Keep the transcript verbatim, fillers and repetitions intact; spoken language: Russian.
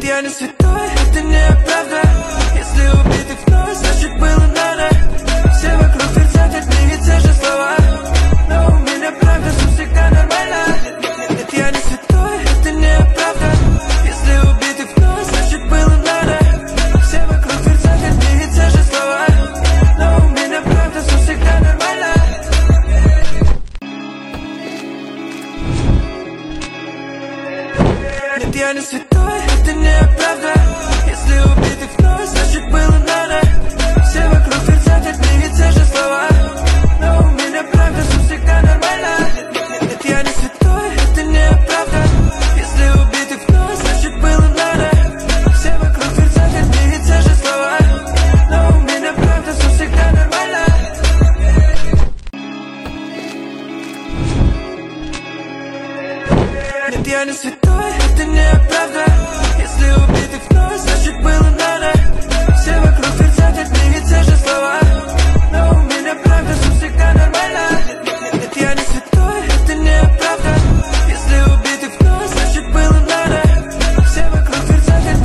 Нет, я не святой, это неправда. Если убитых вновь, значит было надо. Все вокруг твердят одни и те же слова, но у меня правда, все всегда нормально. Нет, я не святой, это неправда. Если убитых вновь, значит было надо. Все вокруг твердят одни и те же слова, но у меня правда, все всегда нормально. Нет, я не святой, это неправда. Если убитых вновь, значит было надо. Все вокруг твердят одни и те же слова, но у меня правда, все всегда нормально. Нет, я не святой, это неправда. Если убитых вновь, значит было надо. Все вокруг твердят одни и те же слова, но у меня правда, все всегда нормально. Нет, я не святой, это неправда.